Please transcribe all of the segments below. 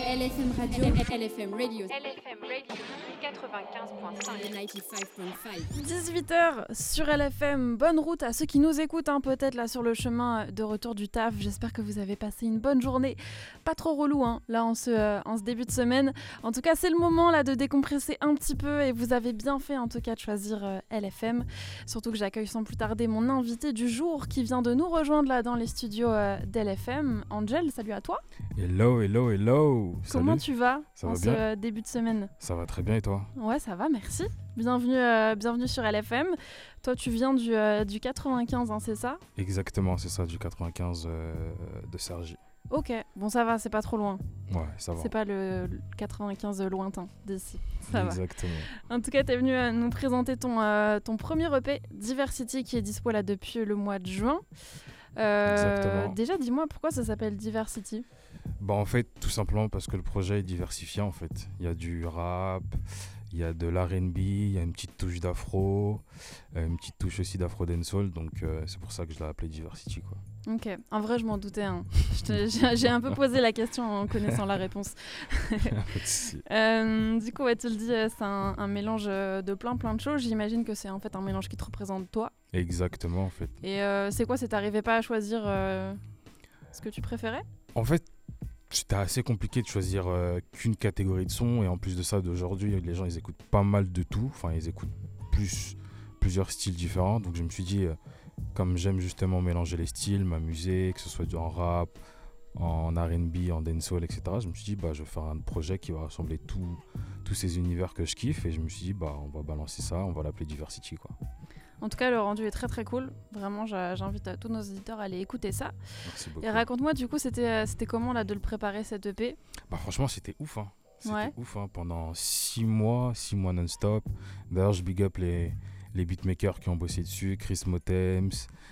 LFM Radio. LFM Radio. LFM Radio 95.5. 95.5. 18h sur LFM, bonne route à ceux qui nous écoutent peut-être là sur le chemin de retour du taf. J'espère que vous avez passé une bonne journée, pas trop relou là en ce début de semaine. En tout cas c'est le moment là de décompresser un petit peu et vous avez bien fait en tout cas de choisir LFM. Surtout que j'accueille sans plus tarder mon invité du jour qui vient de nous rejoindre là dans les studios d'LFM. Angel, salut à toi. Hello. Comment Salut. tu vas Ça en va ce bien début de semaine? Ça va très bien et toi? Ouais, ça va, merci. Bienvenue sur LFM. Toi, tu viens du 95, c'est ça? Exactement, c'est ça, du 95 de Cergy. Ok, bon ça va, c'est pas trop loin. Ouais, ça va. C'est pas le 95 lointain d'ici. Ça va. Exactement. En tout cas, t'es venu nous présenter ton premier EP, Diversity, qui est dispo là depuis le mois de juin. Exactement. Déjà, dis-moi pourquoi ça s'appelle Diversity? Bah en fait, tout simplement parce que le projet est diversifié en fait. Il y a du rap, il y a de l'R&B, il y a une petite touche d'afro, une petite touche aussi d'afro dancehall, donc c'est pour ça que je l'ai appelé Diversity quoi. Ok, en vrai, je m'en doutais. J'ai un peu posé la question en connaissant la réponse. Pas de souci. Du coup, ouais, tu le dis, c'est un mélange de plein de choses. J'imagine que c'est en fait un mélange qui te représente toi. Exactement en fait. Et c'est quoi, t'arrivais pas à choisir ce que tu préférais? En fait, c'était assez compliqué de choisir qu'une catégorie de son, et en plus de ça, d'aujourd'hui, les gens ils écoutent pas mal de tout, enfin ils écoutent plusieurs styles différents, donc je me suis dit, comme j'aime justement mélanger les styles, m'amuser, que ce soit en rap, en R&B, en dancehall, etc., je me suis dit, je vais faire un projet qui va rassembler tous ces univers que je kiffe, et je me suis dit, on va balancer ça, on va l'appeler Diversity quoi. En tout cas, le rendu est très très cool. Vraiment, j'invite tous nos auditeurs à aller écouter ça. Merci beaucoup. Et raconte-moi, du coup, c'était comment là de le préparer cet EP? Franchement, c'était ouf. C'était Ouais. ouf pendant 6 mois non-stop. D'ailleurs, je big up les beatmakers qui ont bossé dessus, Chris Motems,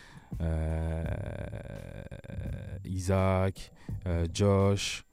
Isaac, Josh,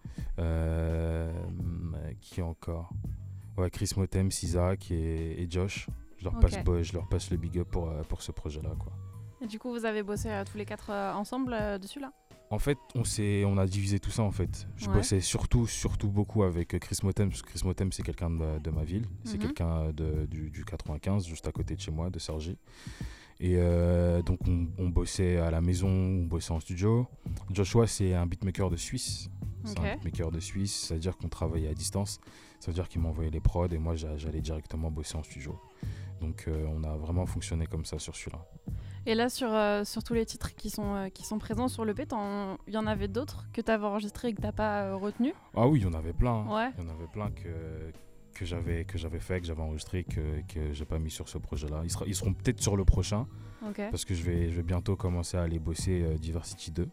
qui encore? Ouais, Chris Motems, Isaac et Josh. Je leur passe le big up pour ce projet-là, quoi. Et du coup, vous avez bossé tous les quatre ensemble dessus là? En fait, on a divisé tout ça en fait. Je bossais surtout beaucoup avec Chris Motem, parce que Chris Motem c'est quelqu'un de ma ville, c'est quelqu'un du 95, juste à côté de chez moi, de Cergy. Et donc on bossait à la maison, on bossait en studio. Joshua c'est un beatmaker de Suisse, ça veut dire qu'on travaillait à distance, ça veut dire qu'il m'envoyait les prods et moi j'allais directement bosser en studio. Donc on a vraiment fonctionné comme ça sur celui-là. Et là, sur tous les titres qui sont présents sur l'EP, il y en avait d'autres que tu avais enregistrés et que tu n'as pas retenu? Ah oui, il y en avait plein. Ouais. Il y en avait plein que j'avais fait, que j'avais enregistré, que j'ai pas mis sur ce projet-là. Ils seront peut-être sur le prochain, parce que je vais bientôt commencer à aller bosser Diversity 2.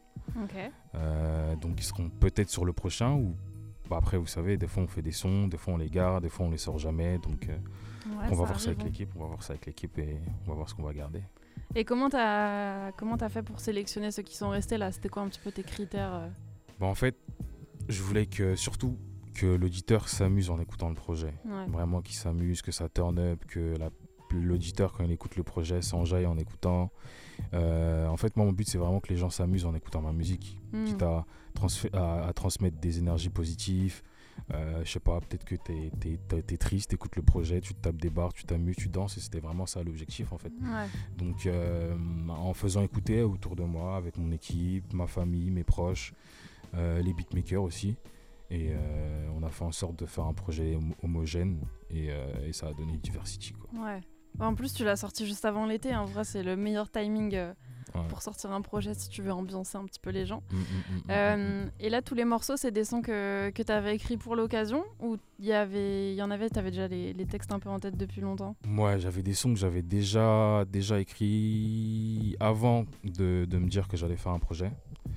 Donc ils seront peut-être sur le prochain, ou après vous savez, des fois on fait des sons, des fois on les garde, des fois on les sort jamais, donc on va voir ça avec l'équipe, et on va voir ce qu'on va garder. Et comment t'as fait pour sélectionner ceux qui sont restés là? C'était quoi un petit peu tes critères? En fait, je voulais surtout que l'auditeur s'amuse en écoutant le projet. Ouais. Vraiment qu'il s'amuse, que ça turn up, que l'auditeur quand il écoute le projet s'enjaille en écoutant. En fait, moi mon but c'est vraiment que les gens s'amusent en écoutant ma musique, quitte à transmettre des énergies positives. Je sais pas, peut-être que t'es triste, t'écoutes le projet, tu te tapes des barres, tu t'amuses, tu danses, et c'était vraiment ça l'objectif en fait. Ouais. Donc en faisant écouter autour de moi, avec mon équipe, ma famille, mes proches, les beatmakers aussi, et on a fait en sorte de faire un projet homogène, et ça a donné Diversity quoi. Ouais. En plus, tu l'as sorti juste avant l'été. En vrai, c'est le meilleur timing pour sortir un projet si tu veux ambiancer un petit peu les gens. Et là, tous les morceaux, c'est des sons que tu avais écrits pour l'occasion, ou tu avais déjà les textes un peu en tête depuis longtemps? Moi, j'avais des sons que j'avais déjà écrits avant de me dire que j'allais faire un projet.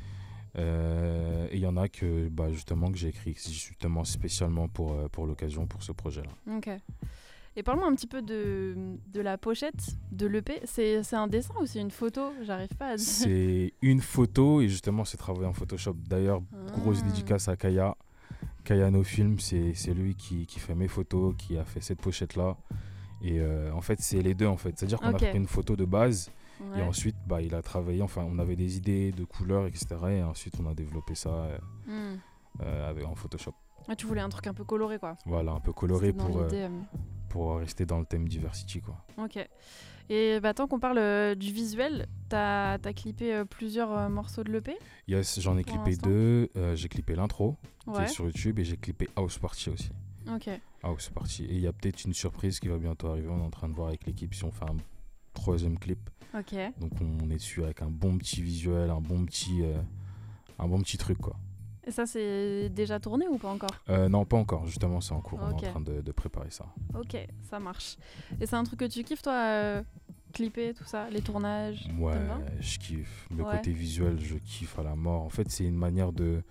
Et il y en a que j'ai écrit justement spécialement pour l'occasion, pour ce projet-là. Ok. Et parle-moi un petit peu de la pochette de l'EP. C'est un dessin ou c'est une photo? J'arrive pas à dire. C'est une photo, et justement c'est travaillé en Photoshop. D'ailleurs, grosse dédicace à Kaya No Film, c'est lui qui fait mes photos, qui a fait cette pochette-là. Et en fait c'est les deux en fait. C'est-à-dire qu'on a pris une photo de base, et ensuite il a travaillé, on avait des idées de couleurs, etc. Et ensuite on a développé ça en Photoshop. Ah, tu voulais un truc un peu coloré, quoi. Voilà, un peu coloré C'était pour rester dans le thème Diversity, quoi. Ok. Et tant qu'on parle du visuel, t'as clippé plusieurs morceaux de l'EP. Yes, j'en ai Pour clippé l'instant. 2. J'ai clippé l'intro qui Ouais. est sur YouTube et j'ai clippé House Party aussi. Ok. House Party. Et il y a peut-être une surprise qui va bientôt arriver. On est en train de voir avec l'équipe si on fait un 3e clip. Ok. Donc on est dessus avec un bon petit visuel, un bon petit truc, quoi. Et ça, c'est déjà tourné ou pas encore? Non, pas encore. Justement, c'est en cours. Ok. On est en train de préparer ça. Ok, ça marche. Et c'est un truc que tu kiffes, toi, clipper, tout ça, les tournages? Ouais, T'aimes bien? je kiffe. Le Ouais. côté visuel, je kiffe à la mort. En fait, c'est une manière de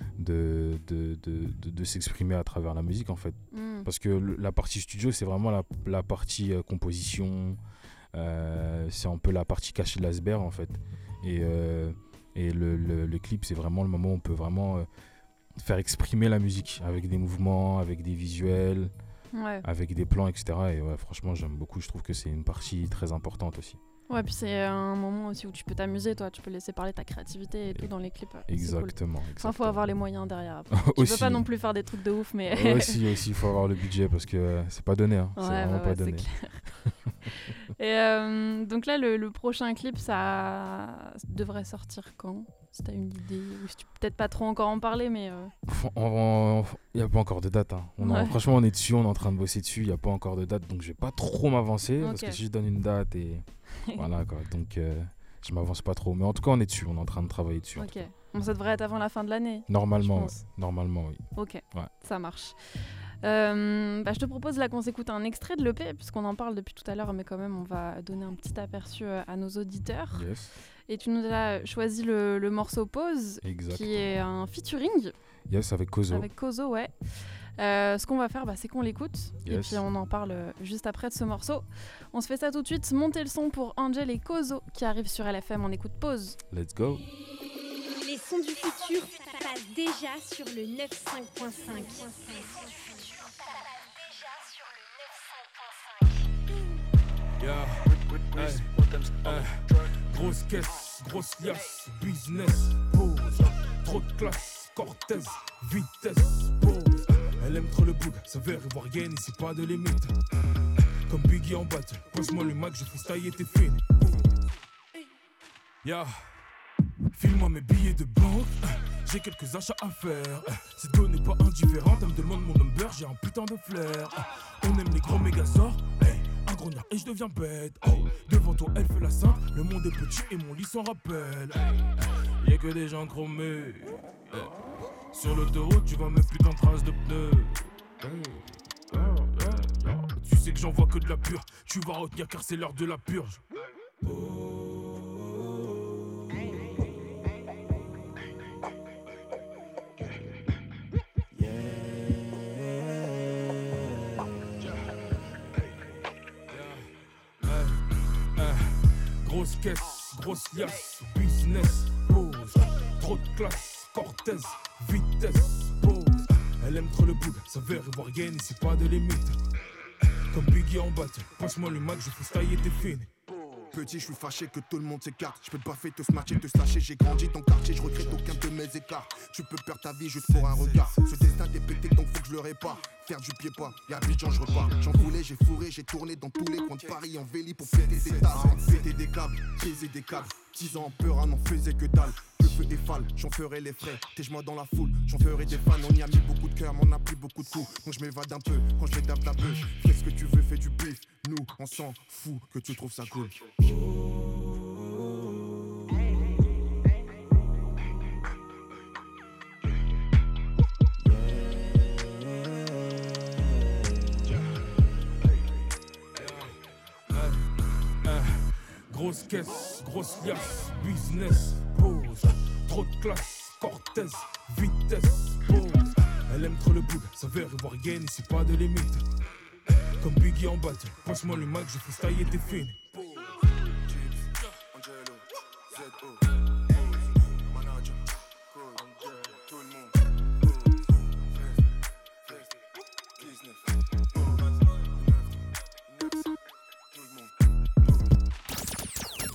s'exprimer à travers la musique, en fait. Parce que la partie studio, c'est vraiment la partie composition. C'est un peu la partie cachée de l'iceberg, en fait. Et le clip, c'est vraiment le moment où on peut vraiment faire exprimer la musique avec des mouvements, avec des visuels, Ouais. avec des plans, etc. Et ouais, franchement, j'aime beaucoup. Je trouve que c'est une partie très importante aussi. Ouais, puis c'est un moment aussi où tu peux t'amuser, toi. Tu peux laisser parler ta créativité et tout dans les clips. C'est cool. Exactement. Enfin, faut avoir les moyens derrière. Après. Tu Aussi. peux pas non plus faire des trucs de ouf, mais... aussi, il faut avoir le budget parce que c'est pas donné. Hein. C'est vraiment pas donné. C'est clair. Et donc là, le prochain clip, ça devrait sortir quand? Si t'as une idée, ou si tu peux peut-être pas trop encore en parler, mais... Il n'y a pas encore de date. Hein. Ouais. Franchement, on est dessus, on est en train de bosser dessus. Il n'y a pas encore de date, donc je vais pas trop m'avancer parce Ok. que si je donne une date et voilà quoi. Donc je m'avance pas trop. Mais en tout cas, on est dessus, on est en train de travailler dessus. Ok. Bon, ça devrait être avant la fin de l'année. Normalement, je ouais. pense. Normalement, oui. Ok, Ouais. ça marche. Je te propose là qu'on s'écoute un extrait de l'EP, puisqu'on en parle depuis tout à l'heure, mais quand même on va donner un petit aperçu à nos auditeurs. Yes, Et tu nous as choisi le morceau Pause, exact. qui est un featuring Yes, avec Kozo. avec Kozo, ouais. Ce qu'on va faire, c'est qu'on l'écoute, et Yes. puis on en parle juste après de ce morceau. On se fait ça tout de suite, montez le son pour Angel et Kozo qui arrivent sur LFM, on écoute Pause. Let's go. Les sons du futur passent déjà sur le 95.5. Yeah. Grosse caisse, grosse liasse, business, pause. Trop de classe, Cortez, vitesse, pause. Elle aime trop le boug, sévère ivoirienne et c'est pas de limite. Comme Biggie en battle, pose-moi le Mac, je freestyle et t'es fini. Yeah. File-moi mes billets de banque, j'ai quelques achats à faire. Cette go n'est pas indifférente, elle me demande mon number, j'ai un putain de flair. On aime les gros mégasaures, un grognard et je deviens bête. Devant toi elle fait la sainte, le monde est petit et mon lit s'en rappelle. Y'a que des gens chromés. Sur l'autoroute tu vois mes putains de traces de pneus. Tu sais que j'en vois que de la pure, tu vas retenir car c'est l'heure de la purge. Grosse caisse, grosse liasse, business, pause. Trop de classe, Cortez, vitesse, pause. Elle aime trop le boug, sévère ivoirienne et c'est pas de limite. Comme Biggie en battle, passe-moi le Mac, je freestyle et t'es fini. Petit, je suis fâché que tout le monde s'écarte. Je peux te baffer, te smatcher, te slasher. J'ai grandi ton quartier, je regrette aucun de mes écarts. Tu peux perdre ta vie juste pour un regard. Ce destin t'est pété, donc faut que je le répare. Faire du pied pas, y'a Abidjan, je repars. J'en voulais, j'ai fourré, j'ai tourné dans tous les coins de Paris en véli pour péter des tasses. Péter des câbles, baiser des câbles. 10 ans en peur, n'en faisait que dalle. Le feu est fâle, j'en ferai les frais. Tège-moi dans la foule, j'en ferai des fans. On y a mis beaucoup de cœur, mais on a pris beaucoup de coups. Donc je m'évade un peu, quand je vais tape la bœuf. Fais ce que tu veux, fais du bif. Nous, on s'en fout que tu trouves ça cool. Grosse caisse, grosse liasse, business, pause. Trop de classe, Cortez, vitesse, pause. Elle aime trop le boug, sévère ivoirienne et c'est pas de limite. Comme Biggie en battle, passe-moi le Mac, je freestyle et t'es fini.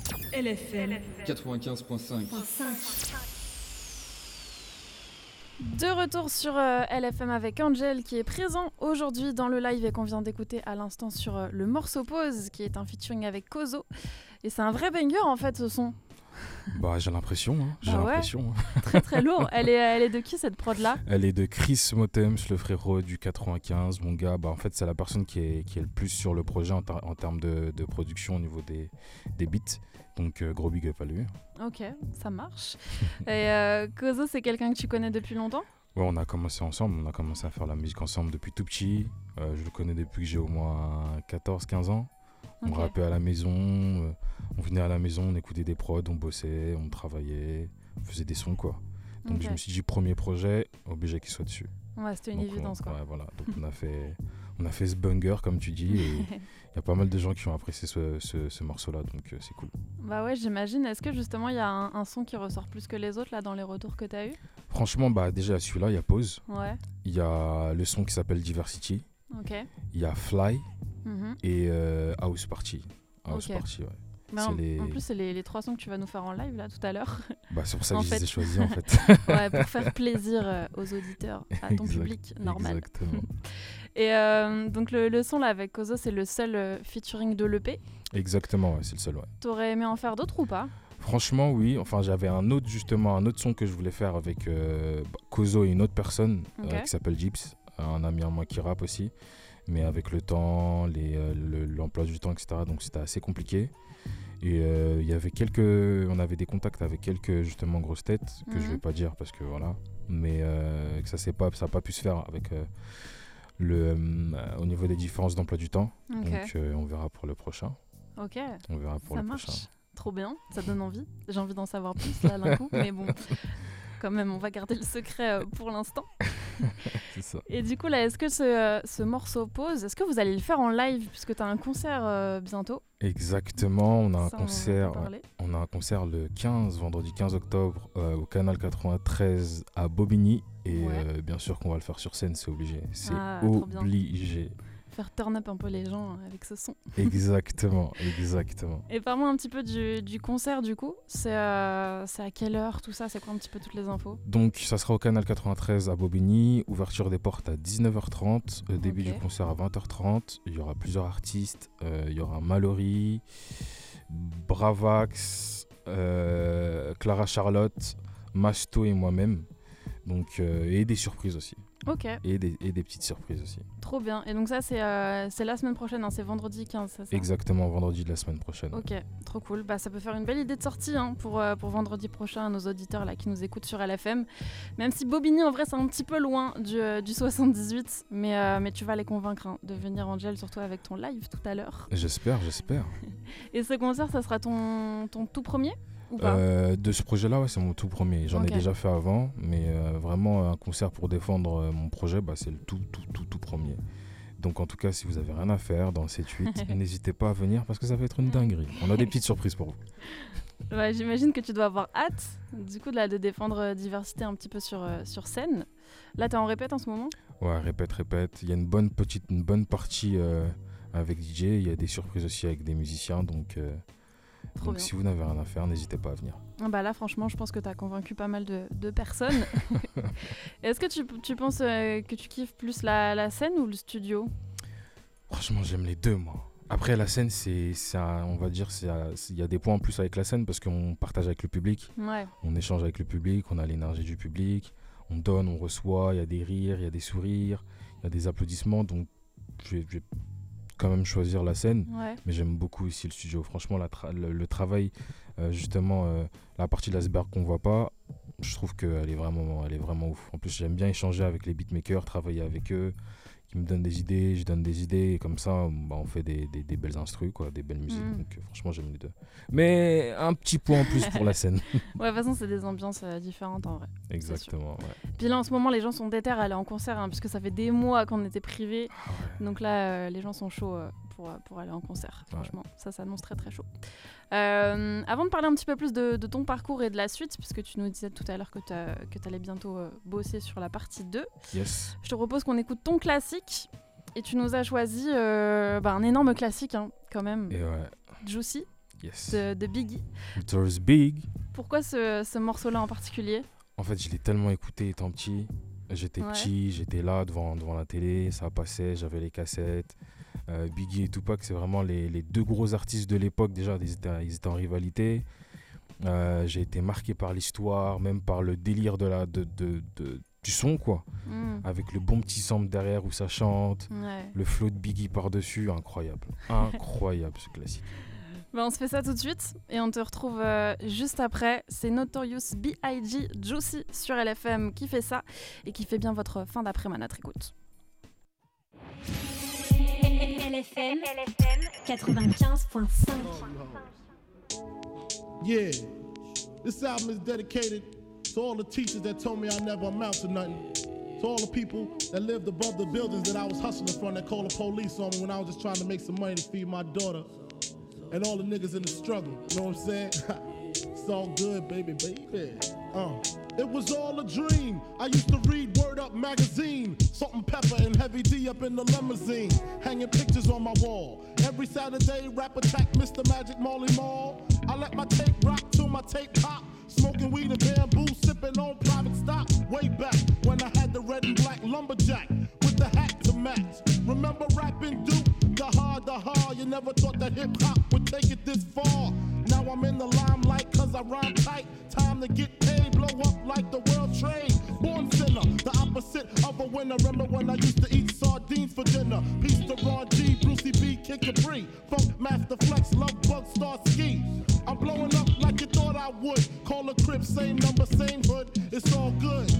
LFM 95.5. De retour sur LFM avec Angel qui est présent aujourd'hui dans le live et qu'on vient d'écouter à l'instant sur le morceau Pause qui est un featuring avec Kozo. Et c'est un vrai banger en fait ce son. Bah j'ai l'impression, l'impression. Très très lourd. Elle est de qui cette prod là? Elle est de Chris Motems, le frérot du 95, mon gars. Bah en fait c'est la personne qui est le plus sur le projet en termes de production au niveau des beats. Donc gros big up à lui. Ok, ça marche. Et Kozo, c'est quelqu'un que tu connais depuis longtemps? Ouais, on a commencé ensemble, on a commencé à faire la musique ensemble depuis tout petit. Je le connais depuis que j'ai au moins 14-15 ans. On rappait à la maison, on venait à la maison, on écoutait des prods, on bossait, on travaillait, on faisait des sons quoi. Donc je me suis dit premier projet, obligé qu'il soit dessus. Ouais, c'était une évidence quoi. Ouais, voilà. Donc on a fait ce banger comme tu dis et il y a pas mal de gens qui ont apprécié ce morceau-là, donc c'est cool. Bah ouais, j'imagine. Est-ce que justement il y a un son qui ressort plus que les autres là dans les retours que tu as eu? Franchement, bah déjà celui-là, il y a Pause. Ouais. Il y a le son qui s'appelle Diversity. Ok. Il y a Fly et House Party. House Party, ouais. Bah en plus, c'est les 3 sons que tu vas nous faire en live là tout à l'heure. Bah, c'est pour ça que je les ai choisis en fait. Ouais, pour faire plaisir aux auditeurs, à ton public normal. Exactement. Et donc le son là avec Kozo, c'est le seul featuring de l'EP? Exactement, ouais, c'est le seul. Ouais. T'aurais aimé en faire d'autres ou pas? Franchement, oui. Enfin, j'avais un autre son que je voulais faire avec Kozo et une autre personne qui s'appelle Gips, un ami à moi qui rappe aussi. Mais avec le temps, l'emploi du temps, etc. Donc c'était assez compliqué. Et on avait des contacts avec quelques justement grosses têtes que je vais pas dire parce que voilà. Mais que ça n'a pas pu se faire avec au niveau des différences d'emploi du temps. Donc on verra pour le prochain. Ok. On verra pour ça le marche. prochain. Trop bien, ça donne envie. J'ai envie d'en savoir plus là d'un coup, mais bon, quand même, on va garder le secret pour l'instant. C'est ça. Et du coup, là, est-ce que ce morceau Pause, est-ce que vous allez le faire en live puisque tu as un concert bientôt? Exactement, on a un concert le 15, vendredi 15 octobre au Canal 93 à Bobigny. Et bien sûr qu'on va le faire sur scène, c'est obligé. C'est obligé. Faire turn up un peu les gens avec ce son. Exactement. Et parle-moi un petit peu du concert du coup. C'est à quelle heure tout ça? C'est quoi un petit peu toutes les infos? Donc ça sera au Canal 93 à Bobigny. Ouverture des portes à 19h30. Début du concert à 20h30. Il y aura plusieurs artistes. Il y aura Mallory, Bravax, Clara Charlotte, Masto et moi-même. Donc, et des surprises aussi. Ok. Et des petites surprises aussi. Trop bien. Et donc ça, c'est la semaine prochaine, hein, c'est vendredi 15, c'est ça? Exactement, vendredi de la semaine prochaine. Ok, trop cool. Bah, ça peut faire une belle idée de sortie pour vendredi prochain à nos auditeurs là, qui nous écoutent sur LFM. Même si Bobigny, en vrai, c'est un petit peu loin du 78. Mais tu vas les convaincre de venir, Angel, surtout avec ton live tout à l'heure. J'espère. Et ce concert, ça sera ton tout premier? Ou pas de ce projet-là, ouais, c'est mon tout premier. J'en ai déjà fait avant, mais vraiment un concert pour défendre mon projet, bah, c'est le tout premier. Donc en tout cas, si vous avez rien à faire dans le 7-8, n'hésitez pas à venir parce que ça va être une dinguerie. On a des petites surprises pour vous. Ouais, j'imagine que tu dois avoir hâte du coup de défendre Diversité un petit peu sur scène. Là, t'es en répète en ce moment? Ouais, répète. Il y a une bonne partie avec DJ. Il y a des surprises aussi avec des musiciens, donc si vous n'avez rien à faire, n'hésitez pas à venir. Bah là, franchement, je pense que tu as convaincu pas mal de personnes. Est-ce que tu penses que tu kiffes plus la scène ou le studio? Franchement, j'aime les deux, moi. Après, la scène, on va dire, il y a des points en plus avec la scène parce qu'on partage avec le public. Ouais. On échange avec le public, on a l'énergie du public, on donne, on reçoit, il y a des rires, il y a des sourires, il y a des applaudissements. Donc, je vais quand même choisir la scène, mais j'aime beaucoup aussi le studio. Franchement, le travail, justement, la partie de l'iceberg qu'on voit pas, je trouve qu'elle est vraiment ouf. En plus, j'aime bien échanger avec les beatmakers, travailler avec eux, qui me donnent des idées, je donne des idées, et comme ça, bah, on fait des belles instrus, quoi, des belles musiques. Donc franchement, j'aime les deux. Mais un petit point en plus pour la scène. Ouais, de toute façon, c'est des ambiances différentes en vrai. Exactement, ouais. Puis là, en ce moment, les gens sont déter à aller en concert, puisque ça fait des mois qu'on était privés. Donc là, les gens sont chauds pour aller en concert. Franchement, ça s'annonce très très chaud. Avant de parler un petit peu plus de ton parcours et de la suite, puisque tu nous disais tout à l'heure que tu allais bientôt bosser sur la partie 2, je te propose qu'on écoute ton classique. Et tu nous as choisi un énorme classique, quand même. Et ouais. Juicy, de Biggie. It was big. Pourquoi ce morceau-là en particulier? En fait, je l'ai tellement écouté étant petit. J'étais petit, j'étais là devant la télé, ça passait, j'avais les cassettes. Biggie et Tupac, c'est vraiment les deux gros artistes de l'époque. Déjà, ils étaient en rivalité. J'ai été marqué par l'histoire, même par le délire du son, quoi. Avec le bon petit sample derrière où ça chante, le flow de Biggie par-dessus, incroyable. Incroyable ce classique. On se fait ça tout de suite et on te retrouve juste après. C'est Notorious B.I.G. Juicy sur LFM qui fait ça et qui fait bien votre fin d'après-midi à notre écoute. LFM 95.5. Yeah, this album is dedicated to all the teachers that told me I never amount to nothing. To all the people that lived above the buildings that I was hustling from that called the police on me when I was just trying to make some money to feed my daughter. And all the niggas in the struggle, you know what I'm saying? It's all good, baby. It was all a dream. I used to read Word Up magazine, Salt-N-Pepa and Heavy D up in the limousine, hanging pictures on my wall. Every Saturday, rap attack, Mr. Magic Marley Marl. I let my tape rock till my tape pop. Smoking weed and bamboo, sipping on private stock. Way back when I had the red and black lumberjack with the hat to match. Remember rapping Duke? The hard, you never thought that hip-hop would take it this far. Now I'm in the limelight cause I rhyme tight. Time to get paid, blow up like the world trade. Born sinner, the opposite of a winner. Remember when I used to eat sardines for dinner? Peace to Ron G, Brucey B, Kid Capri, Funk Master Flex, Love Bug, Star Ski. I'm blowing up like you thought I would. Call a crib, same number, same hood. It's all good.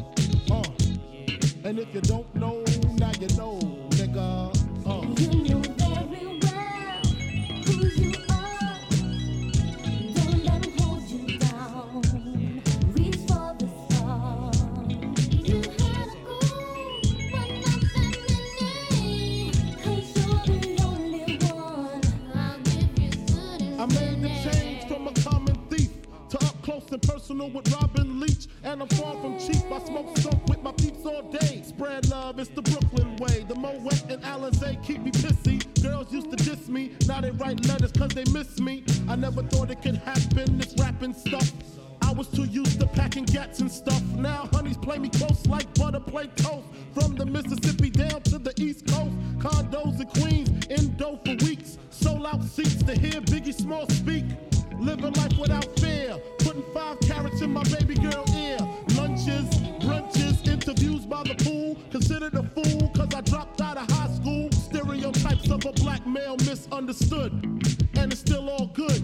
And if you don't know, now you know, nigga. You know very well who you are. Don't let them hold you down. Reach for the stars. You had a goal, but nothing in it. 'Cause you're the only one. I'll give you good and I made the change from a common thief to up close and personal with Robin Leach. And I'm far from cheap. I smoke skunk with my peeps all day. Spread love, it's the Brooklyn way. The Moet and Alizé keep me pissy. Girls used to diss me, now they write letters cause they miss me. I never thought it could happen, this rapping stuff. I was too used to packing gats and stuff. Now honeys play me close like butter play toast. From the Mississippi down to the East Coast. Condos in Queens, in dough for weeks. Sold out seats to hear Biggie Small speak. Living life without fear. Putting 5 carats in my baby girl ear. Lunches, brunches, interviews by the pool. Considered a fool cause I dropped out of high school. Stereotypes of a black male misunderstood. And it's still all good,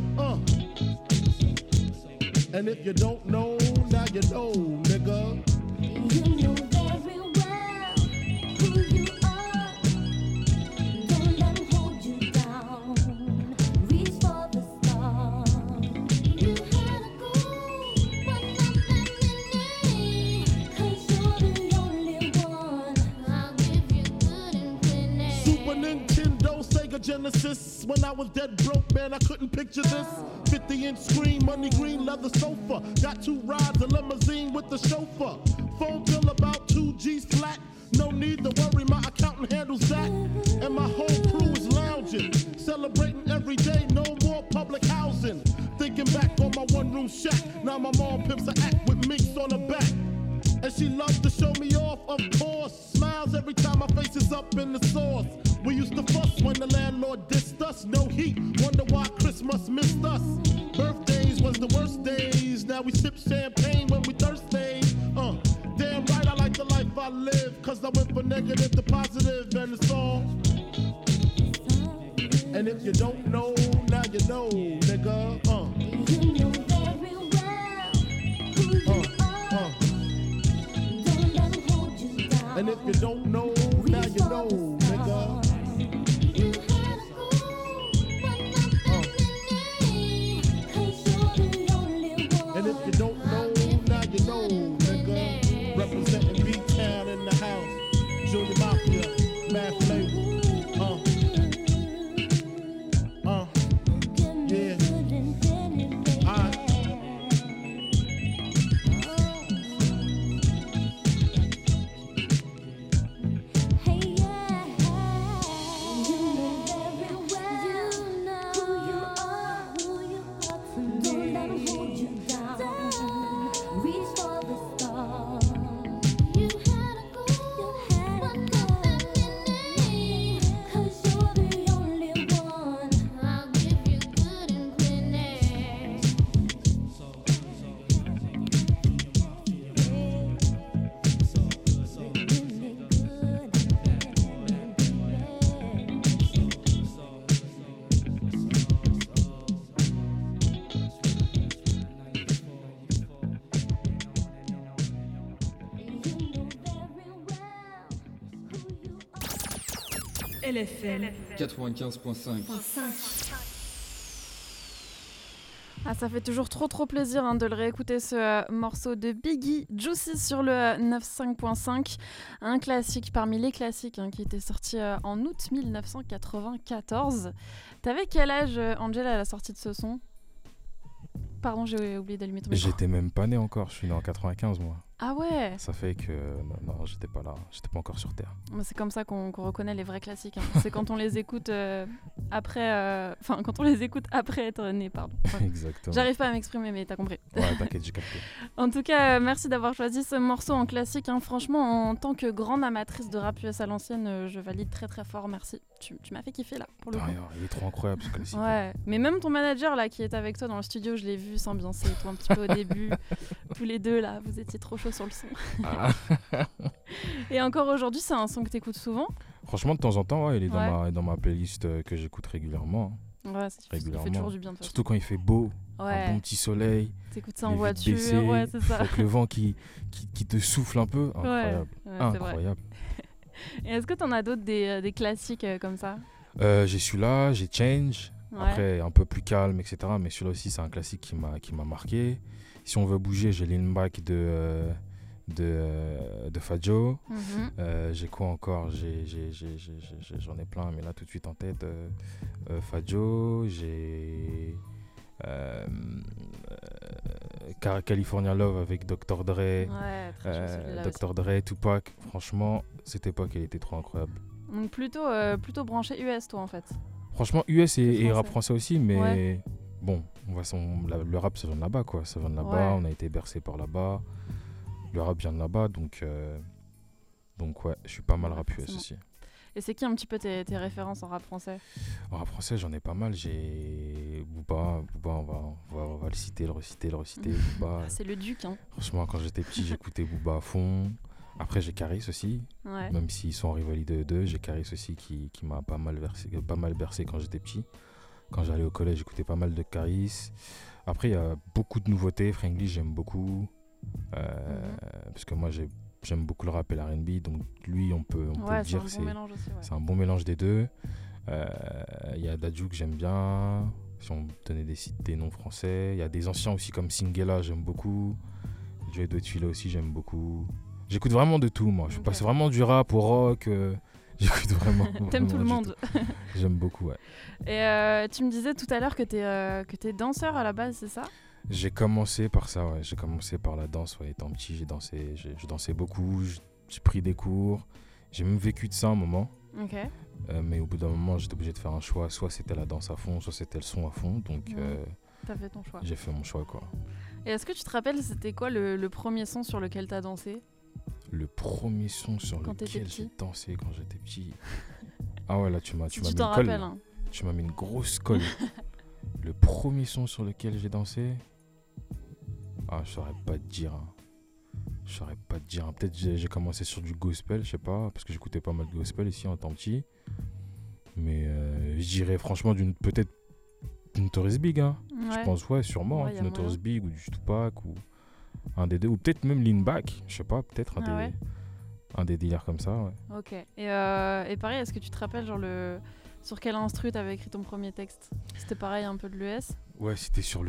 And if you don't know, now you know, nigga. You know very well who you are. Don't let them hold you down. Reach for the stars. You had a goal, but nothing in it. 'Cause you're the only one. I'll give you good and plenty. Super Nintendo, Sega Genesis. When I was dead broke, man, I couldn't picture this. 50-inch screen, money green leather sofa. Got 2 rides, a limousine with the chauffeur. Phone bill about 2 G's flat. No need to worry, my accountant handles that. And my whole crew is lounging, celebrating every day, no more public housing. Thinking back on my one-room shack. Now my mom pimps an act with minks on her back. And she loves to show me off, of course. Smiles every time my face is up in the sauce. We used to fuss when the landlord dissed us. No heat, wonder why Christmas missed us. Birthdays was the worst days. Now we sip champagne when we thirsty. Damn right I like the life I live. Cause I went from negative to positive and it's all. And if you don't know, now you know, nigga. You know very well who you are. Don't let them hold you down. And if you don't know, now you know, nigga. You had a goal, but nothing in it. 'Cause you're the only one. And if you don't know, now you know, nigga. Representing B-Town in the house. Junior Mafia, Mad Flavor. Yeah. Hey, yeah. LFM 95.5. Ah, ça fait toujours trop plaisir de le réécouter, ce morceau de Biggie, Juicy sur le 95.5, un classique parmi les classiques qui était sorti en août 1994. T'avais quel âge, Angel, à la sortie de ce son ? Pardon, j'ai oublié d'allumer ton micro. J'étais même pas né encore, je suis né en 95 moi. Ah ouais. Ça fait que non, j'étais pas là, j'étais pas encore sur Terre. C'est comme ça qu'on reconnaît les vrais classiques. C'est quand on les écoute après, quand on les écoute après être né, pardon. Exactement. J'arrive pas à m'exprimer, mais t'as compris. Ouais, t'inquiète, j'ai capté. En tout cas, merci d'avoir choisi ce morceau en classique. Franchement, en tant que grande amatrice de rap US à l'ancienne, je valide très fort. Merci. Tu m'as fait kiffer là, pour le coup. Il est trop incroyable ce classique. Ouais, mais même ton manager là qui est avec toi dans le studio, je l'ai vu s'ambiancer et tout un petit peu au début. Tous les deux là, vous étiez trop chauds sur le son. Ah. Et encore aujourd'hui, c'est un son que t'écoutes souvent ? Franchement, de temps en temps, ouais, il est dans ma playlist que j'écoute régulièrement. Ouais, il fait toujours du bien. Surtout quand il fait beau, un bon petit soleil. T'écoutes ça en voiture, ouais, c'est ça. Avec le vent qui te souffle un peu. Incroyable. Ouais, incroyable. Et est-ce que t'en as d'autres des classiques comme ça ? J'ai celui-là, j'ai Change. Ouais. Après, un peu plus calme, etc. Mais celui-là aussi, c'est un classique qui m'a marqué. Si on veut bouger, j'ai Lean Back de Fadjo. J'ai quoi encore ? J'en ai plein, mais là tout de suite en tête. Fadjo, j'ai California Love avec Dr. Dre. Ouais, Dr. Dre, Tupac. Franchement, cette époque, elle était trop incroyable. Donc plutôt branché US, toi, en fait. Franchement, US et rap français aussi, mais bon, le rap, ça vient de là-bas, quoi. Ça vient de là-bas, on a été bercé par là-bas. Le rap vient de là-bas, donc ouais, je suis pas mal rap US aussi. Et c'est qui un petit peu tes références en rap français ? En rap français, j'en ai pas mal. J'ai Booba, on va le citer, le reciter. Booba. C'est le duc, hein. Franchement, quand j'étais petit, j'écoutais Booba à fond. Après, j'ai Caris aussi, même s'ils sont en rivalité de deux. J'ai Caris aussi qui m'a pas mal bercé quand j'étais petit. Quand j'allais au collège, j'écoutais pas mal de Caris. Après, il y a beaucoup de nouveautés. Frank Lee, j'aime beaucoup. Parce que moi, j'aime beaucoup le rap et l'R&B. Donc, lui, on peut le dire, c'est un bon mélange des deux. Il y a Dadju que j'aime bien. Si on donnait des noms français. Il y a des anciens aussi comme Singela, j'aime beaucoup. Joey Dotfila aussi, j'aime beaucoup. J'écoute vraiment de tout, moi. Je passe vraiment du rap au rock. J'écoute vraiment. T'aimes tout le monde. J'aime beaucoup, ouais. Et tu me disais tout à l'heure que t'es danseur à la base, c'est ça ? J'ai commencé par ça, ouais. J'ai commencé par la danse, ouais. Étant petit, je dansais beaucoup. J'ai pris des cours. J'ai même vécu de ça un moment. Ok. Mais au bout d'un moment, j'étais obligé de faire un choix. Soit c'était la danse à fond, soit c'était le son à fond. Donc, t'as fait ton choix. J'ai fait mon choix, quoi. Et est-ce que tu te rappelles, c'était quoi le premier son sur lequel t'as dansé ? Le premier son sur lequel j'ai dansé quand j'étais petit. Ah ouais, là, tu m'as mis une colle. Hein. Tu m'as mis une grosse colle. Le premier son sur lequel j'ai dansé. Ah, je saurais pas te dire. Peut-être j'ai commencé sur du gospel, je sais pas, parce que j'écoutais pas mal de gospel ici en tant petit. Mais je dirais franchement peut-être du Notorious Big, hein. Ouais. Je pense, sûrement, du Notorious Big ou du Tupac ou un des deux, ou peut-être même Lean Back, je sais pas, peut-être un des délires comme ça, ouais. Ok. Et pareil, est-ce que tu te rappelles sur quel instru t'avais écrit ton premier texte ? C'était pareil, un peu de l'US ? Ouais, c'était sur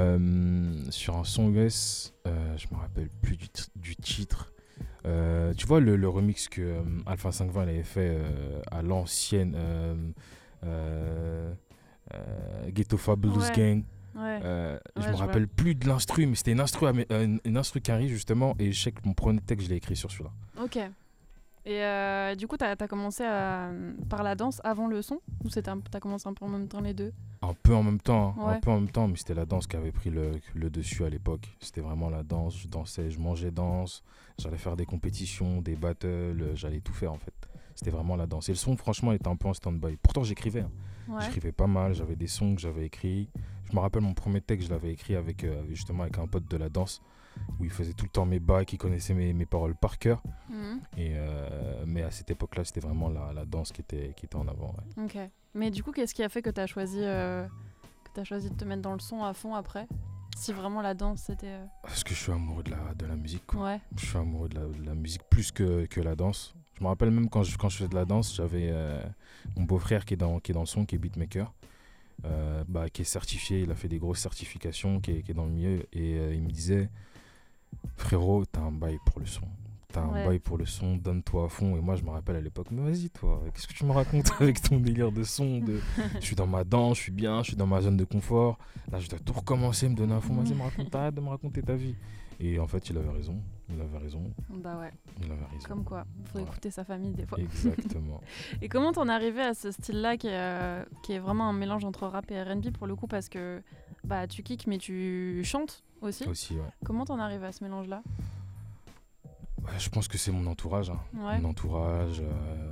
un son US, je me rappelle plus du titre. Tu vois le remix que Alpha 520 avait fait à l'ancienne Ghetto Fabulous Gang. Je me rappelle plus de l'instru, mais c'était une instru Carrie justement, et je sais que mon premier texte, je l'ai écrit sur celui-là. Ok. Et du coup, t'as commencé par la danse avant le son ? Ou t'as commencé un peu en même temps les deux ? Un peu en même temps, mais c'était la danse qui avait pris le dessus à l'époque. C'était vraiment la danse, je dansais, je mangeais danse, j'allais faire des compétitions, des battles, j'allais tout faire en fait. C'était vraiment la danse. Et le son, franchement, était un peu en stand-by. Pourtant, j'écrivais. Hein. Ouais. J'écrivais pas mal, j'avais des sons que j'avais écrits. Je me rappelle mon premier texte, je l'avais écrit avec un pote de la danse, où il faisait tout le temps mes bacs, il connaissait mes paroles par cœur. Mais à cette époque-là, c'était vraiment la danse qui était en avant. Ouais. Ok. Mais du coup, qu'est-ce qui a fait que tu as choisi de te mettre dans le son à fond après ? Si vraiment la danse, c'était... Parce que je suis amoureux de la musique, quoi. Ouais. Je suis amoureux de la musique plus que la danse. Je me rappelle même quand je faisais de la danse, j'avais mon beau-frère qui est dans le son, qui est beatmaker, qui est certifié, il a fait des grosses certifications, qui est dans le milieu, et il me disait, frérot, t'as un bail pour le son. Donne-toi à fond. Et moi, je me rappelle à l'époque, mais vas-y, toi, qu'est-ce que tu me racontes avec ton délire de son Je suis dans ma danse, je suis bien, je suis dans ma zone de confort. Là, je dois tout recommencer, me donner à fond. Vas-y, arrête de me raconter ta vie. Et en fait, il avait raison. Bah ouais. Il avait raison. Comme quoi, il faut écouter sa famille des fois. Exactement. Et comment t'en es arrivé à ce style-là qui est vraiment un mélange entre rap et R&B pour le coup, parce que tu kicks mais tu chantes aussi. Aussi, ouais. Comment t'en es arrivé à ce mélange-là ? Je pense que c'est mon entourage. Ouais. Mon entourage.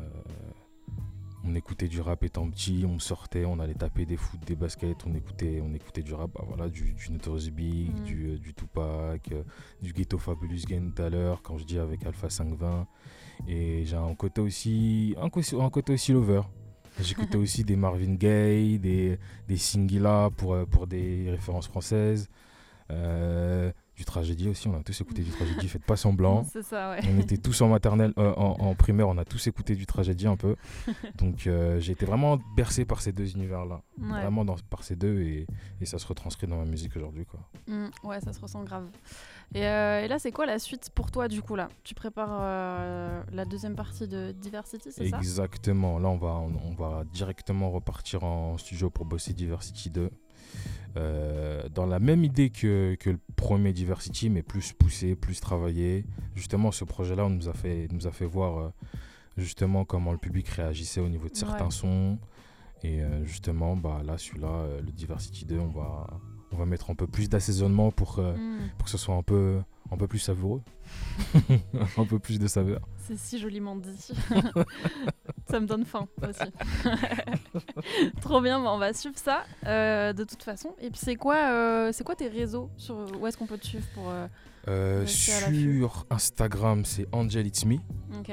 On écoutait du rap étant petit, on sortait, on allait taper des foot, des baskets, on écoutait du rap, du Notorious Big, du Tupac, du Ghetto Fabulous Gang tout à l'heure, quand je dis avec Alpha 520. Et j'ai un côté aussi lover. J'écoutais aussi des Marvin Gaye, des Singila pour des références françaises. Du Tragédie aussi, on a tous écouté du Tragédie, faites pas semblant. C'est ça, ouais. On était tous en maternelle, en primaire, on a tous écouté du Tragédie un peu. Donc j'ai été vraiment bercé par ces deux univers-là. Ouais. Vraiment par ces deux, et ça se retranscrit dans ma musique aujourd'hui, quoi. Ouais, ça se ressent grave. Et là, c'est quoi la suite pour toi, du coup, là ? Tu prépares la deuxième partie de Diversity, c'est ça ? Exactement. Là, on va directement repartir en studio pour bosser Diversity 2. Dans la même idée que le premier Diversity, mais plus poussé, plus travaillé. Justement, ce projet-là, on nous a fait voir justement comment le public réagissait au niveau de certains sons. Et justement, là, celui-là, le Diversity 2, on va mettre un peu plus d'assaisonnement pour que ce soit un peu plus savoureux. Un peu plus de saveur. C'est si joliment dit. Ça me donne faim aussi. Trop bien, on va suivre ça de toute façon. Et puis c'est quoi tes réseaux où est-ce qu'on peut te suivre pour sur Instagram, c'est Angel It's Me. Ok.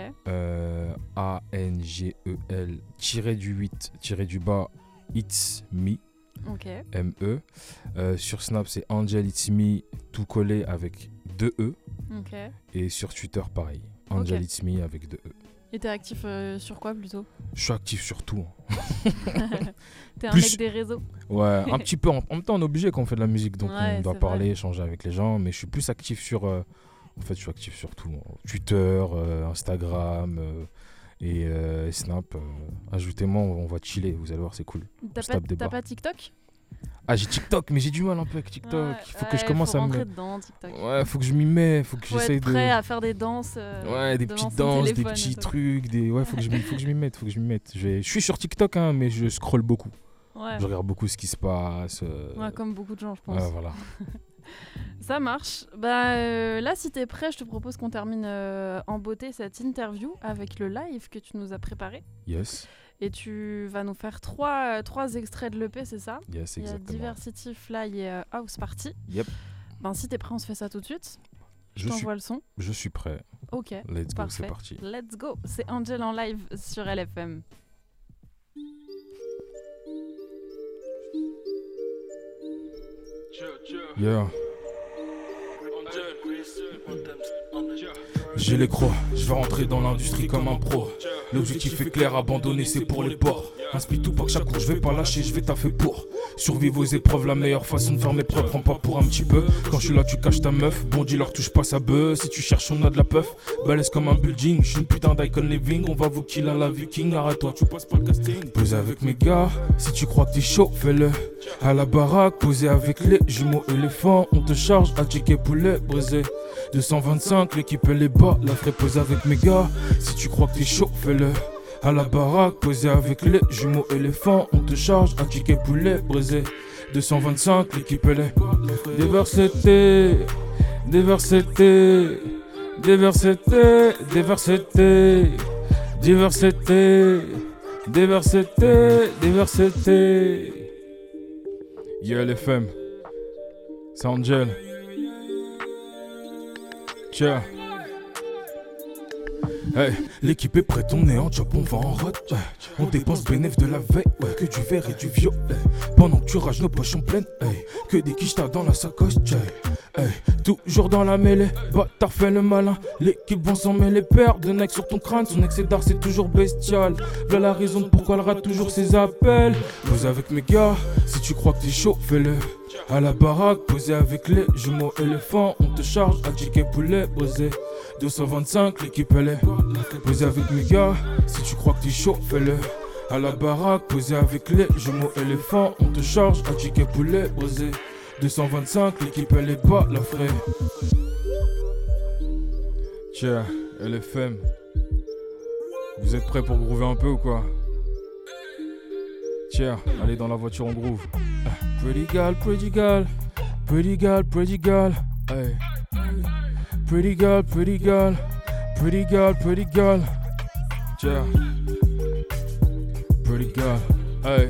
ANGEL-8-bas It's Me. Ok. M-E. Sur Snap, c'est Angel It's Me, tout collé avec 2 E. Ok. Et sur Twitter, pareil. Angel It's Me avec 2 E. Et t'es actif sur quoi plutôt ? Je suis actif sur tout. T'es un mec des réseaux ? Ouais, un petit peu. En même temps, on est obligé quand on fait de la musique, donc on doit parler, vrai. échanger avec les gens. Mais je suis plus actif sur... en fait, je suis actif sur tout. Twitter, Instagram et Snap. Ajoutez-moi, on va chiller. Vous allez voir, c'est cool. T'as pas TikTok ? Ah, j'ai TikTok, mais j'ai du mal un peu avec TikTok. Il faut que je commence à me... dedans, TikTok. Ouais, faut que je m'y mets, faut que j'essaye de... prêt à faire des danses. Des petites danses, des petits trucs, faut que je m'y mette, Je suis sur TikTok, mais je scrolle beaucoup. Ouais. Je regarde beaucoup ce qui se passe. Ouais, comme beaucoup de gens, je pense. Ouais, voilà. Ça marche. Là, si t'es prêt, je te propose qu'on termine en beauté cette interview avec le live que tu nous as préparé. Yes. Et tu vas nous faire trois extraits de l'EP, c'est ça ? Yes, exactement. Il y a Diversity, Fly et House Party. Yep. Si t'es prêt, on se fait ça tout de suite. Je t'envoie le son. Je suis prêt. Ok. Let's go, parfait. c'est parti. Let's go. C'est Angel en live sur LFM. Yeah. J'ai les croix, je vais rentrer dans l'industrie comme un pro. L'objectif est clair, abandonner c'est pour les porcs. Inspire tout par chaque coup, je vais pas lâcher, je vais taffer pour survivre aux épreuves, la meilleure façon de faire mes preuves. Prends pas pour un petit peu, quand je suis là tu caches ta meuf. Bon dis-leur touche pas sa bœuf, si tu cherches on a de la puff. Balèze comme un building, je suis une putain d'icon living. On va vous kill à la viking, arrête-toi, tu passes pas le casting. Pose avec mes gars, si tu crois que t'es chaud, fais-le. À la baraque, posé avec les jumeaux éléphants. On te charge à checker poulet brisé 225, l'équipe elle est bas, la ferait poser avec mes gars. Si tu crois que t'es chaud, fais-le. À la baraque, posé avec les jumeaux éléphants. On te charge un ticket poulet brisé 225, l'équipe elle est Diversité, diversité, diversité, diversité, diversité, diversité, diversité. Yeah, LFM, c'est Angel. Tiens. Hey, l'équipe est prête, on est en job, on va en road. On dépense bénéf de la veille, que du verre et du violet. Pendant que tu rages nos poches en pleine, que des quichetas dans la sacoche. Toujours dans la mêlée, bâtard fait le malin. L'équipe vont s'en mêler, paire de necks sur ton crâne. Son excès d'art c'est toujours bestial. Voilà la raison de pourquoi elle rate toujours ses appels. Pose avec mes gars, si tu crois que t'es chaud, fais-le. À la baraque, posé avec les jumeaux éléphants. On te charge à ticket poulet brisé. 225, l'équipe elle est. Posé avec mes gars, si tu crois que t'es chaud, fais-le. À la baraque, posé avec les jumeaux éléphants. On te charge à ticket poulet brisé. 225, l'équipe elle est bas, la frais. Tiens, LFM. Vous êtes prêts pour groover un peu ou quoi? Tiens, allez dans la voiture, on groove. Pretty girl, pretty girl. Pretty girl, pretty girl. Hey. Pretty girl, pretty girl. Pretty girl, pretty girl. Tiens. Pretty girl. Hey.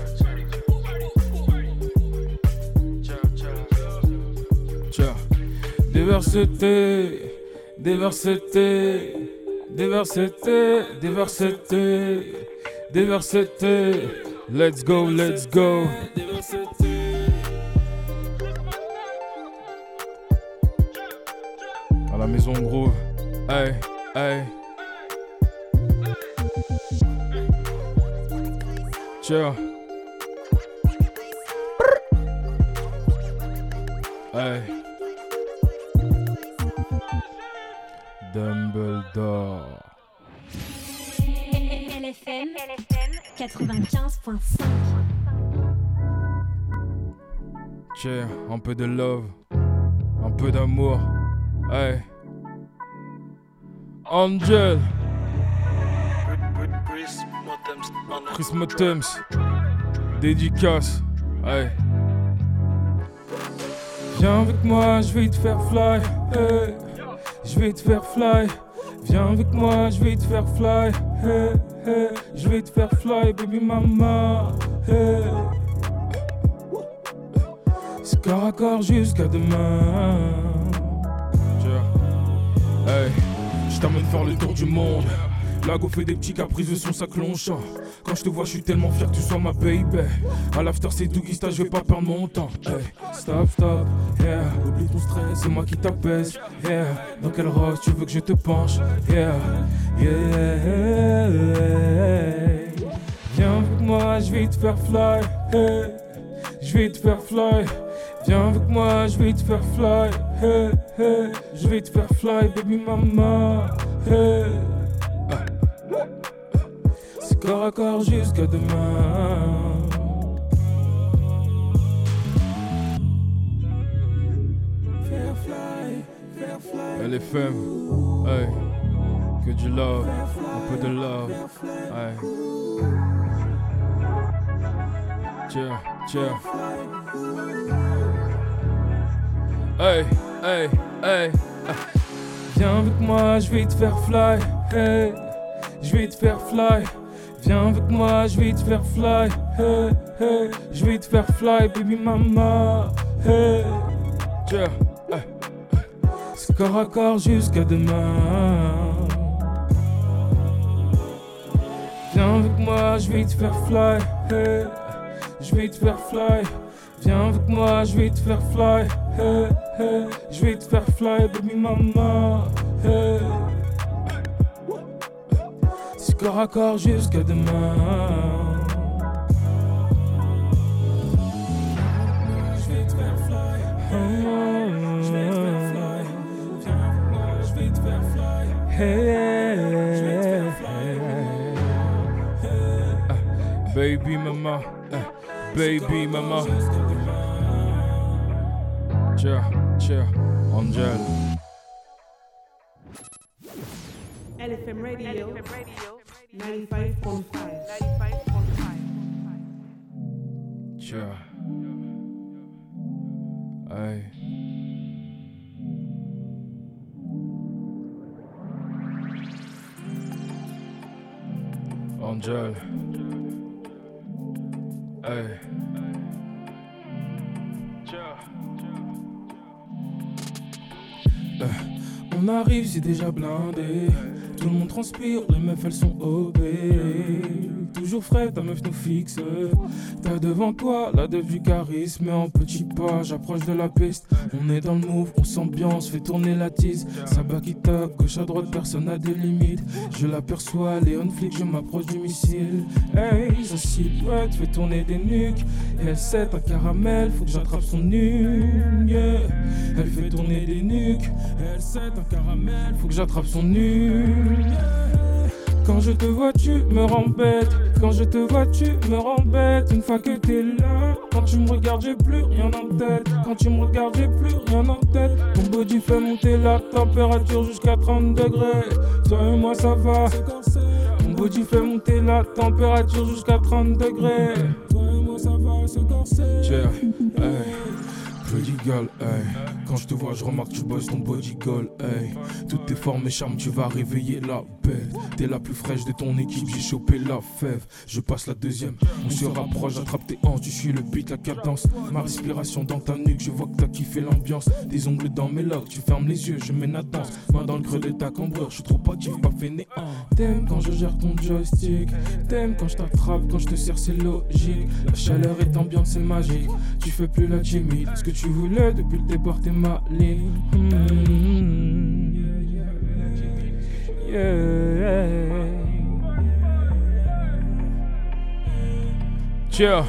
Tiens. Diversité. Diversité. Diversité. Diversité. Diversité. Let's go, let's go. À la maison gros. Hey, hey. Tiens. Hey. Dumbledore. LFM 95.5. Tiens, un peu de love, un peu d'amour. Hey. Angel. Chris Motems. Dédicace. Hey. Viens avec moi, je vais te faire fly. Hey. Je vais te faire fly. Viens avec moi, je vais te faire fly. Hey, hey. Je vais te faire fly, baby mama. Hey. C'est corps à corps jusqu'à demain. Hey. Je t'amène faire le tour du monde. Lago fait des petits caprices de son sac longchamp. Quand je te vois, je suis tellement fier que tu sois ma baby. À l'after, c'est Dougista, je vais pas perdre mon temps. Hey, stop, stop, yeah. Oublie ton stress, c'est moi qui t'apaise. Yeah, dans quel rock tu veux que je te penche? Yeah, yeah. Viens avec moi, je vais te faire fly. Hey, je vais te faire fly. Viens avec moi, je vais te faire fly. Hey, hey, je vais te faire fly, baby mama. Hey. C'est corps à corps jusqu'à demain. Faire fly. LFM, hey. Que du love, un peu de love, hey. Tiens, tiens. Hey, hey, hey. Viens avec moi, je vais te faire fly. Hey, je vais te faire fly. Viens avec moi, je vais te faire fly. Hey, hey, je vais te faire fly, baby mama. Hey, tiens, hey. C'est corps à corps jusqu'à demain. Viens avec moi, je vais te faire fly. Hey, je vais te faire fly. Viens avec moi, je vais te faire fly. Hey, hey, je vais te faire fly, baby mama. Hey. C'est corps à corps jusqu'à demain. Je vais te faire fly. Je vais te faire fly. Viens avec moi, je vais te faire fly. Hey, je vais te faire fly. Baby mama. Baby mama. Tiens, tiens, Angel. LFM Radio 95.5. Tiens. Hey. Angel. Hey. On arrive, c'est déjà blindé. Tout le monde transpire, les meufs elles sont obées. Toujours frais, ta meuf nous fixe. T'as devant toi la dev du charisme. Mais en petit pas, j'approche de la piste. On est dans le move, on s'ambiance, fait tourner la tise. Ça bat qui tape, gauche à droite, personne n'a des limites. Je l'aperçois, Léon flic, je m'approche du missile. Hey, sa silhouette fait tourner des nuques. Et elle sait un caramel, faut que j'attrape son nuque. Yeah. Elle fait tourner des nuques. Et elle sait un caramel, faut que j'attrape son nuque. Quand je te vois, tu me rends bête. Quand je te vois, tu me rends bête. Une fois que t'es là, quand tu me regardes, j'ai plus rien en tête. Quand tu me regardes, j'ai plus rien en tête. Ton body fait monter la température jusqu'à 30 degrés. Toi et moi, ça va. Ton body fait monter la température jusqu'à 30 degrés. Toi et moi, ça va, c'est corset. Yeah, hey. Pretty girl, hey. Quand je te vois, je remarque que tu bosses ton body goal, hey. Toutes tes formes et charmes, tu vas réveiller la bête. T'es la plus fraîche de ton équipe, j'ai chopé la fève. Je passe la deuxième, on se rapproche, j'attrape tes hanches, tu suis le beat, la cadence. Ma respiration dans ta nuque, je vois que t'as kiffé l'ambiance. Tes ongles dans mes locks, tu fermes les yeux, je mets la danse. Main dans le creux de ta cambrure, je suis trop actif, pas fainéant. T'aimes quand je gère ton joystick, t'aimes quand je t'attrape, quand je te serre, c'est logique. La chaleur est ambiante, c'est magique. Tu fais plus la timide, ce que tu voulais depuis le départ, t'es ma ligne. Tiens,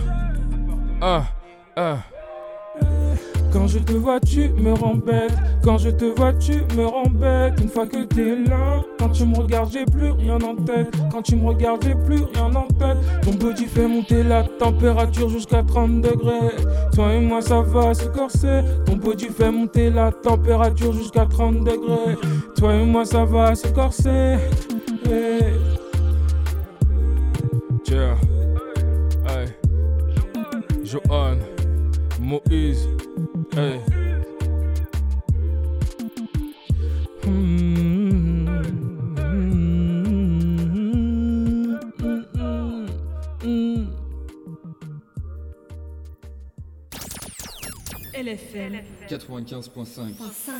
Quand je te vois, tu me rends bête. Quand je te vois, tu me rends bête. Une fois que t'es là, quand tu me regardes, j'ai plus rien en tête. Quand tu me regardes, j'ai plus rien en tête. Ton body fait monter la température jusqu'à 30 degrés. Toi et moi, ça va, c'est corsé. Ton body fait monter la température jusqu'à 30 degrés. Toi et moi, ça va, c'est corsé. Hey. Yeah. Hey. Johan, Moïse. Hey. LFM 95.5.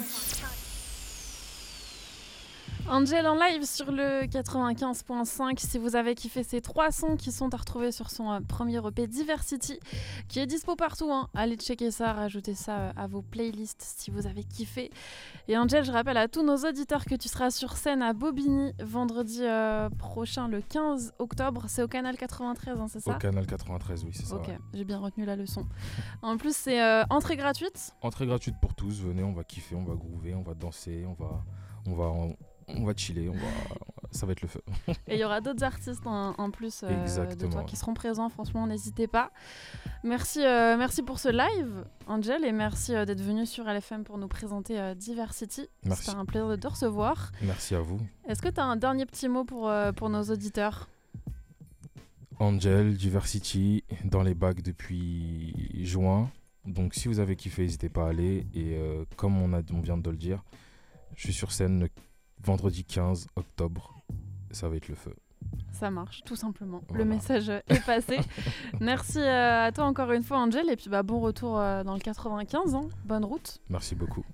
Angel en live sur le 95.5. Si vous avez kiffé ces 3 sons qui sont à retrouver sur son premier EP Diversity, qui est dispo partout, hein. Allez checker ça, rajoutez ça à vos playlists si vous avez kiffé. Et Angel, je rappelle à tous nos auditeurs que tu seras sur scène à Bobigny vendredi prochain, le 15 octobre. C'est au Canal 93, hein, c'est ça ? Au Canal 93, oui, c'est ça. Ok, ouais. j'ai bien retenu la leçon. En plus, c'est entrée gratuite. Entrée gratuite pour tous, venez, on va kiffer, on va groover, on va danser, on va chiller, ça va être le feu. Et il y aura d'autres artistes en plus de toi qui seront présents. Franchement, n'hésitez pas. Merci pour ce live, Angel, et merci d'être venu sur LFM pour nous présenter Diversity. Merci. C'était un plaisir de te recevoir. Merci à vous. Est-ce que tu as un dernier petit mot pour nos auditeurs ? Angel, Diversity, dans les bacs depuis juin. Donc si vous avez kiffé, n'hésitez pas à aller. Et comme on vient de le dire, je suis sur scène le vendredi 15 octobre, ça va être le feu. Ça marche, tout simplement. Voilà. Le message est passé. Merci à toi encore une fois, Angel, et puis bon retour dans le 95, hein. Bonne route. Merci beaucoup.